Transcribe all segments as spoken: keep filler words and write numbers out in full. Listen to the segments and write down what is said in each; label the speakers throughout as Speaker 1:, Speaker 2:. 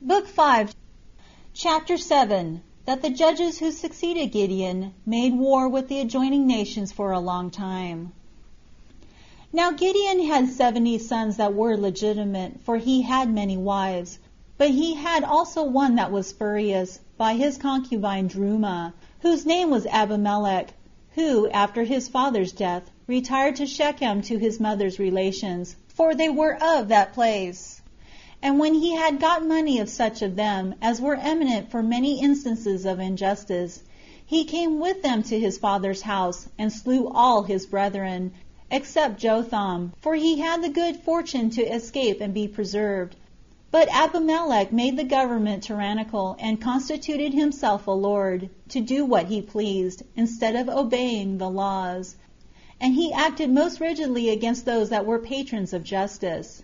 Speaker 1: Book five, Chapter seven, that the judges who succeeded Gideon made war with the adjoining nations for a long time. Now Gideon had seventy sons that were legitimate, for he had many wives. But he had also one that was spurious, by his concubine Druma, whose name was Abimelech, who, after his father's death, retired to Shechem to his mother's relations, for they were of that place. And when he had got money of such of them as were eminent for many instances of injustice, he came with them to his father's house, and slew all his brethren, except Jotham, for he had the good fortune to escape and be preserved. But Abimelech made the government tyrannical, and constituted himself a lord, to do what he pleased, instead of obeying the laws. And he acted most rigidly against those that were patrons of justice.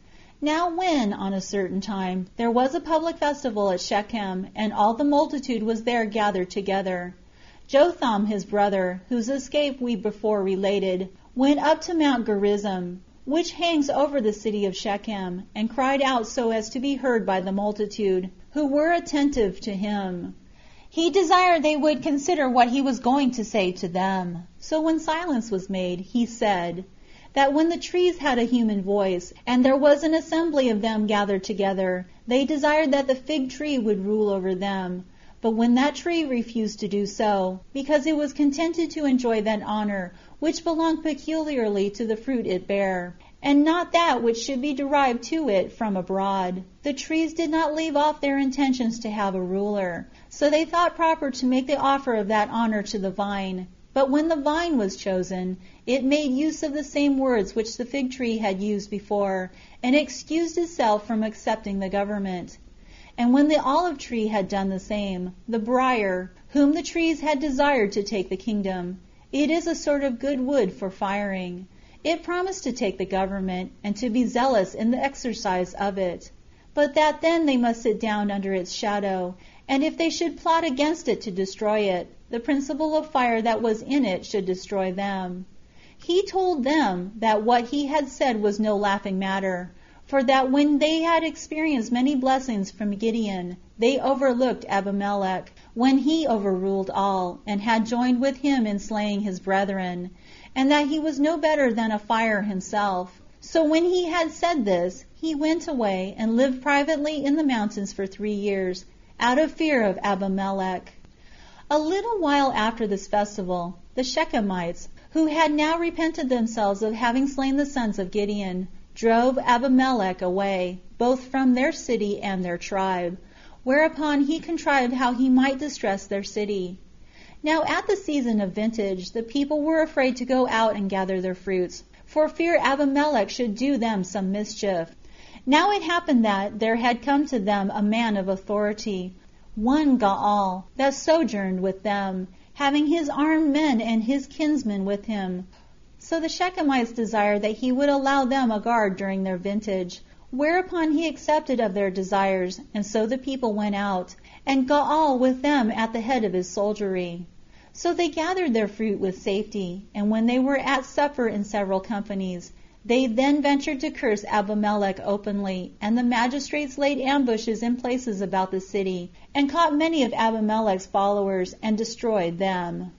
Speaker 1: Now when, on a certain time, there was a public festival at Shechem, and all the multitude was there gathered together, Jotham his brother, whose escape we before related, went up to Mount Gerizim, which hangs over the city of Shechem, and cried out so as to be heard by the multitude, who were attentive to him. He desired they would consider what he was going to say to them. So when silence was made, he said, that when the trees had a human voice, and there was an assembly of them gathered together, they desired that the fig tree would rule over them. But when that tree refused to do so, because it was contented to enjoy that honor which belonged peculiarly to the fruit it bare, and not that which should be derived to it from abroad, the trees did not leave off their intentions to have a ruler. So they thought proper to make the offer of that honor to the vine. But when the vine was chosen, it made use of the same words which the fig tree had used before, and excused itself from accepting the government. And when the olive tree had done the same, the briar, whom the trees had desired to take the kingdom, it is a sort of good wood for firing, it promised to take the government, and to be zealous in the exercise of it, but that then they must sit down under its shadow, and if they should plot against it to destroy it, the principle of fire that was in it should destroy them. He told them that what he had said was no laughing matter, for that when they had experienced many blessings from Gideon, they overlooked Abimelech, when he overruled all, and had joined with him in slaying his brethren, and that he was no better than a fire himself. So when he had said this, he went away, and lived privately in the mountains for three years, out of fear of Abimelech. A little while after this festival, the Shechemites, who had now repented themselves of having slain the sons of Gideon, drove Abimelech away, both from their city and their tribe, whereupon he contrived how he might distress their city. Now at the season of vintage, the people were afraid to go out and gather their fruits, for fear Abimelech should do them some mischief. Now it happened that there had come to them a man of authority, one Gaal, that sojourned with them, having his armed men and his kinsmen with him. So the Shechemites desired that he would allow them a guard during their vintage, whereupon he accepted of their desires, and so the people went out, and Gaal with them at the head of his soldiery. So they gathered their fruit with safety, and when they were at supper in several companies, they then ventured to curse Abimelech openly, and the magistrates laid ambushes in places about the city, and caught many of Abimelech's followers, and destroyed them.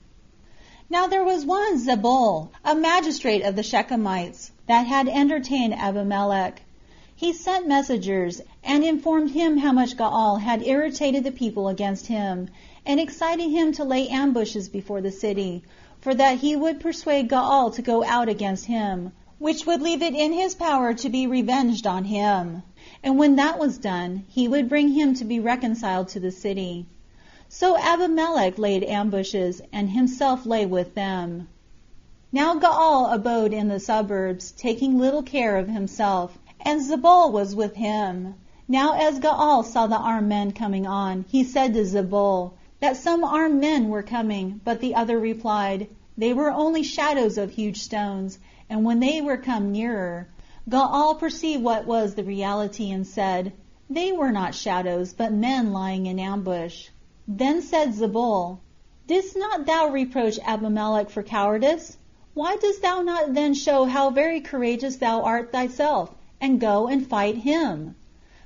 Speaker 1: Now there was one Zebul, a magistrate of the Shechemites, that had entertained Abimelech. He sent messengers, and informed him how much Gaal had irritated the people against him, and excited him to lay ambushes before the city, for that he would persuade Gaal to go out against him, which would leave it in his power to be revenged on him. And when that was done, he would bring him to be reconciled to the city. So Abimelech laid ambushes, and himself lay with them. Now Gaal abode in the suburbs, taking little care of himself, and Zebul was with him. Now as Gaal saw the armed men coming on, he said to Zebul, that some armed men were coming, but the other replied, they were only shadows of huge stones. And when they were come nearer, Gaal perceived what was the reality, and said, they were not shadows, but men lying in ambush. Then said Zebul, didst not thou reproach Abimelech for cowardice? Why dost thou not then show how very courageous thou art thyself, and go and fight him?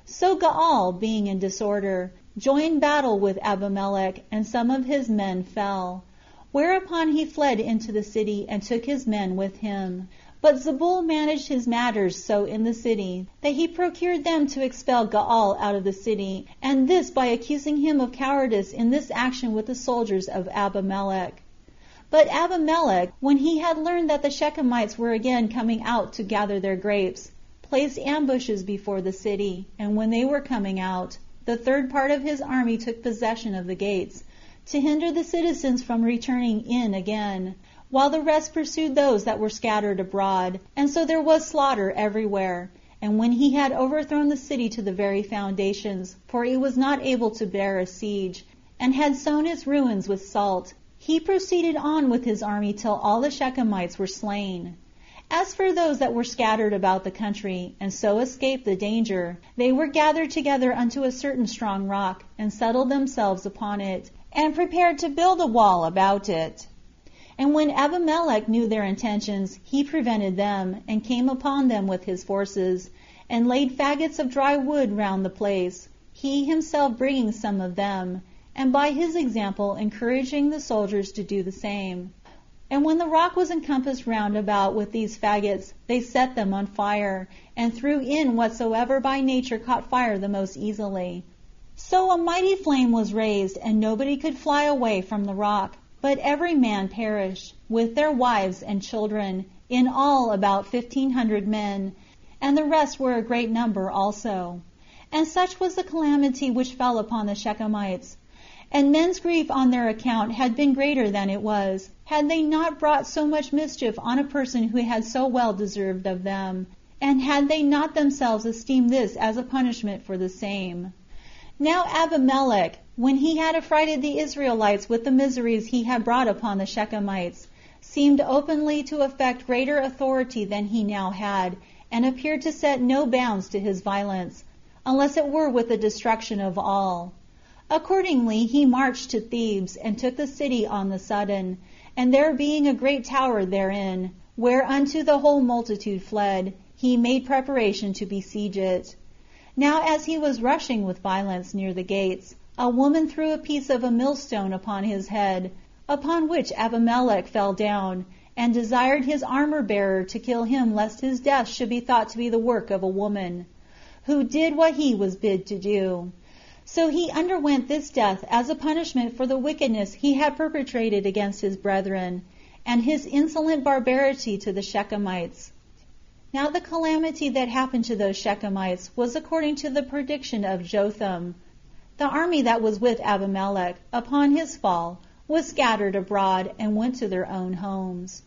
Speaker 1: So Gaal, being in disorder, joined battle with Abimelech, and some of his men fell. Whereupon he fled into the city, and took his men with him. But Zebul managed his matters so in the city, that he procured them to expel Gaal out of the city, and this by accusing him of cowardice in this action with the soldiers of Abimelech. But Abimelech, when he had learned that the Shechemites were again coming out to gather their grapes, placed ambushes before the city, and when they were coming out, the third part of his army took possession of the gates, to hinder the citizens from returning in again, while the rest pursued those that were scattered abroad, and so there was slaughter everywhere. And when he had overthrown the city to the very foundations, for it was not able to bear a siege, and had sown its ruins with salt, he proceeded on with his army till all the Shechemites were slain. As for those that were scattered about the country, and so escaped the danger, they were gathered together unto a certain strong rock, and settled themselves upon it, and prepared to build a wall about it. And when Abimelech knew their intentions, he prevented them, and came upon them with his forces, and laid faggots of dry wood round the place, he himself bringing some of them, and by his example encouraging the soldiers to do the same. And when the rock was encompassed round about with these faggots, they set them on fire, and threw in whatsoever by nature caught fire the most easily. So a mighty flame was raised, and nobody could fly away from the rock, but every man perished, with their wives and children, in all about fifteen hundred men, and the rest were a great number also. And such was the calamity which fell upon the Shechemites. And men's grief on their account had been greater than it was, had they not brought so much mischief on a person who had so well deserved of them, and had they not themselves esteemed this as a punishment for the same. Now Abimelech, when he had affrighted the Israelites with the miseries he had brought upon the Shechemites, seemed openly to affect greater authority than he now had, and appeared to set no bounds to his violence, unless it were with the destruction of all. Accordingly he marched to Thebes, and took the city on the sudden, and there being a great tower therein, whereunto the whole multitude fled, he made preparation to besiege it. Now as he was rushing with violence near the gates, a woman threw a piece of a millstone upon his head, upon which Abimelech fell down, and desired his armor-bearer to kill him, lest his death should be thought to be the work of a woman, who did what he was bid to do. So he underwent this death as a punishment for the wickedness he had perpetrated against his brethren, and his insolent barbarity to the Shechemites. Now the calamity that happened to those Shechemites was according to the prediction of Jotham. The army that was with Abimelech, upon his fall, was scattered abroad, and went to their own homes.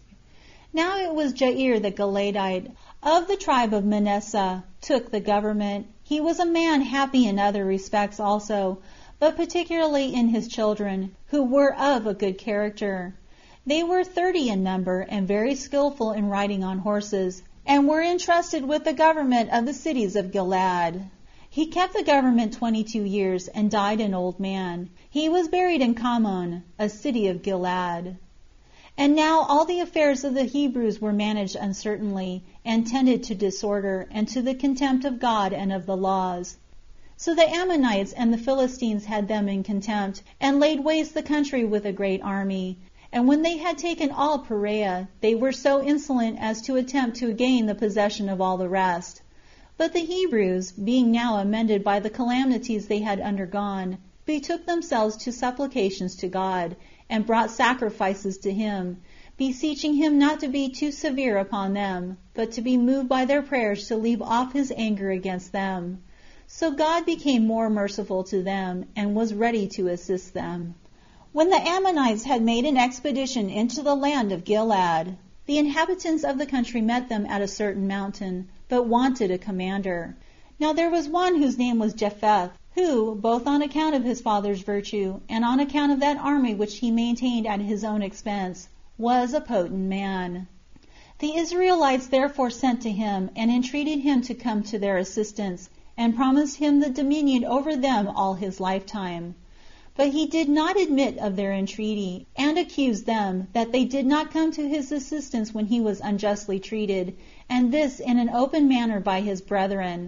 Speaker 1: Now it was Jair the Gileadite, of the tribe of Manasseh, took the government. He was a man happy in other respects also, but particularly in his children, who were of a good character. They were thirty in number, and very skillful in riding on horses, and were entrusted with the government of the cities of Gilead. He kept the government twenty-two years, and died an old man. He was buried in Kamon, a city of Gilead. And now all the affairs of the Hebrews were managed uncertainly, and tended to disorder, and to the contempt of God and of the laws. So the Ammonites and the Philistines had them in contempt, and laid waste the country with a great army. And when they had taken all Perea, they were so insolent as to attempt to gain the possession of all the rest. But the Hebrews, being now amended by the calamities they had undergone, betook themselves to supplications to God, and brought sacrifices to him, beseeching him not to be too severe upon them, but to be moved by their prayers to leave off his anger against them. So God became more merciful to them, and was ready to assist them. When the Ammonites had made an expedition into the land of Gilead, the inhabitants of the country met them at a certain mountain, but wanted a commander. Now there was one whose name was Jephthah, who, both on account of his father's virtue, and on account of that army which he maintained at his own expense, was a potent man. The Israelites therefore sent to him, and entreated him to come to their assistance, and promised him the dominion over them all his lifetime. But he did not admit of their entreaty, and accused them that they did not come to his assistance when he was unjustly treated, and this in an open manner by his brethren.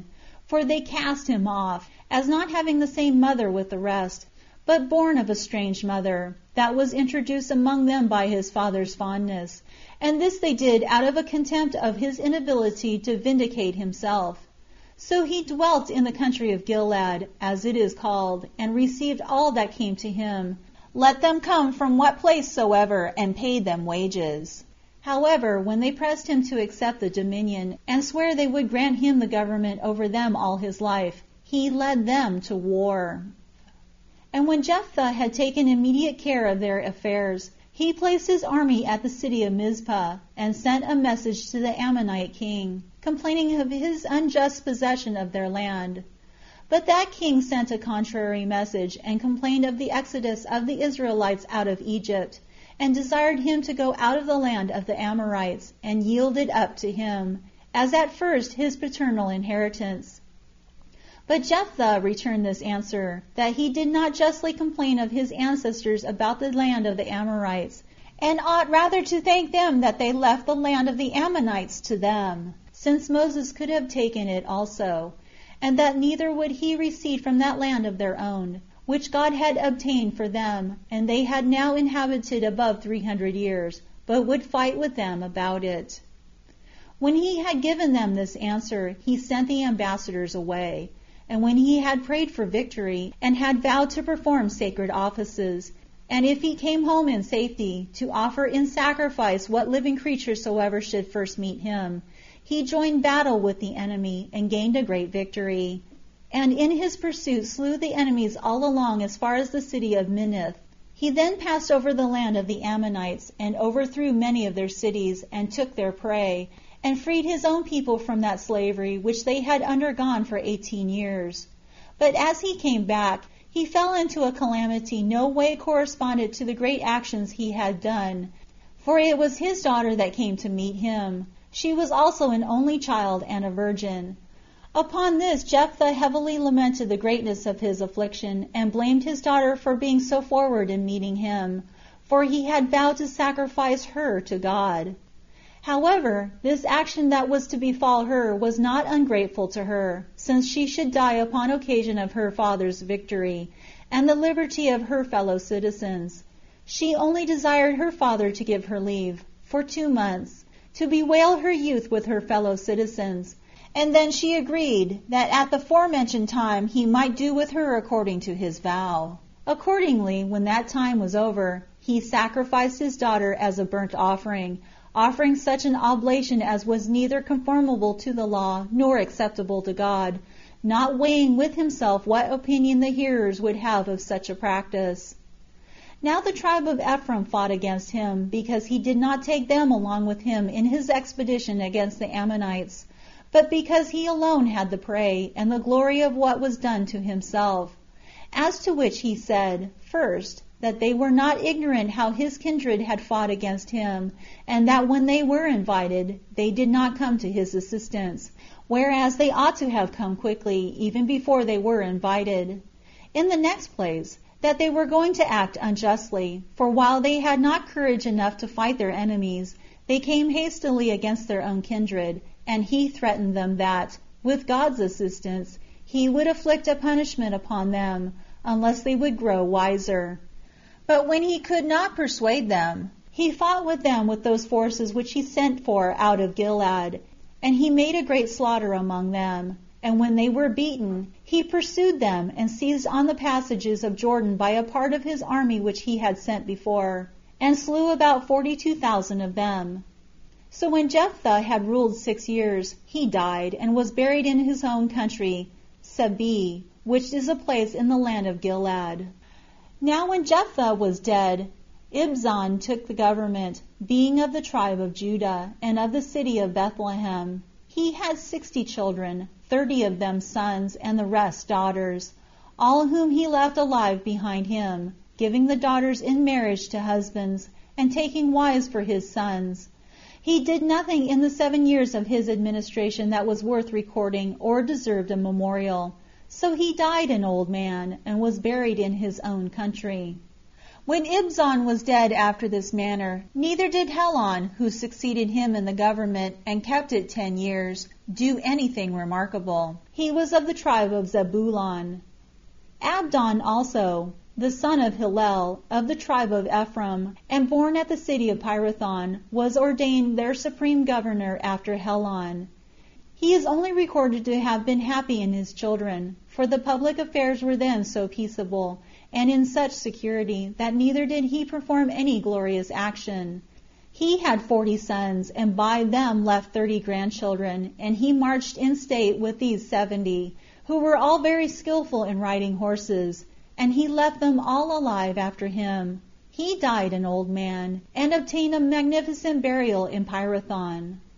Speaker 1: For they cast him off, as not having the same mother with the rest, but born of a strange mother, that was introduced among them by his father's fondness, and this they did out of a contempt of his inability to vindicate himself. So he dwelt in the country of Gilead, as it is called, and received all that came to him, let them come from what place soever, and paid them wages. However, when they pressed him to accept the dominion, and swear they would grant him the government over them all his life, he led them to war. And when Jephthah had taken immediate care of their affairs, he placed his army at the city of Mizpah, and sent a message to the Ammonite king, complaining of his unjust possession of their land. But that king sent a contrary message, and complained of the exodus of the Israelites out of Egypt, and desired him to go out of the land of the Amorites, and yield it up to him, as at first his paternal inheritance. But Jephthah returned this answer, that he did not justly complain of his ancestors about the land of the Amorites, and ought rather to thank them that they left the land of the Ammonites to them, since Moses could have taken it also, and that neither would he recede from that land of their own, which God had obtained for them, and they had now inhabited above three hundred years, but would fight with them about it. When he had given them this answer, he sent the ambassadors away. And when he had prayed for victory, and had vowed to perform sacred offices, and if he came home in safety, to offer in sacrifice what living creature soever should first meet him, he joined battle with the enemy, and gained a great victory. And in his pursuit slew the enemies all along as far as the city of Minnith. He then passed over the land of the Ammonites, and overthrew many of their cities, and took their prey, and freed his own people from that slavery which they had undergone for eighteen years. But as he came back, he fell into a calamity no way corresponded to the great actions he had done, for it was his daughter that came to meet him. She was also an only child and a virgin. Upon this Jephthah heavily lamented the greatness of his affliction, and blamed his daughter for being so forward in meeting him, for he had vowed to sacrifice her to God. However, this action that was to befall her was not ungrateful to her, since she should die upon occasion of her father's victory, and the liberty of her fellow citizens. She only desired her father to give her leave, for two months, to bewail her youth with her fellow citizens, and then she agreed that at the forementioned time he might do with her according to his vow. Accordingly, when that time was over, he sacrificed his daughter as a burnt offering, offering such an oblation as was neither conformable to the law nor acceptable to God, not weighing with himself what opinion the hearers would have of such a practice. Now the tribe of Ephraim fought against him, because he did not take them along with him in his expedition against the Ammonites, but because he alone had the prey, and the glory of what was done to himself. As to which he said, first, that they were not ignorant how his kindred had fought against him, and that when they were invited, they did not come to his assistance, whereas they ought to have come quickly, even before they were invited. In the next place, that they were going to act unjustly, for while they had not courage enough to fight their enemies, they came hastily against their own kindred, and he threatened them that, with God's assistance, he would afflict a punishment upon them, unless they would grow wiser. But when he could not persuade them, he fought with them with those forces which he sent for out of Gilead, and he made a great slaughter among them. And when they were beaten, he pursued them, and seized on the passages of Jordan by a part of his army which he had sent before, and slew about forty-two thousand of them. So when Jephthah had ruled six years, he died, and was buried in his own country, Sebeh, which is a place in the land of Gilead. Now when Jephthah was dead, Ibzan took the government, being of the tribe of Judah, and of the city of Bethlehem. He had sixty children, thirty of them sons, and the rest daughters, all whom he left alive behind him, giving the daughters in marriage to husbands, and taking wives for his sons. He did nothing in the seven years of his administration that was worth recording or deserved a memorial. So he died an old man, and was buried in his own country. When Ibzan was dead after this manner, neither did Helon, who succeeded him in the government and kept it ten years, do anything remarkable. He was of the tribe of Zebulon. Abdon also, the son of Hillel, of the tribe of Ephraim, and born at the city of Pirathon, was ordained their supreme governor after Helon. He is only recorded to have been happy in his children, for the public affairs were then so peaceable, and in such security, that neither did he perform any glorious action. He had forty sons, and by them left thirty grandchildren, and he marched in state with these seventy, who were all very skillful in riding horses, and he left them all alive after him. He died an old man, and obtained a magnificent burial in Pirathon.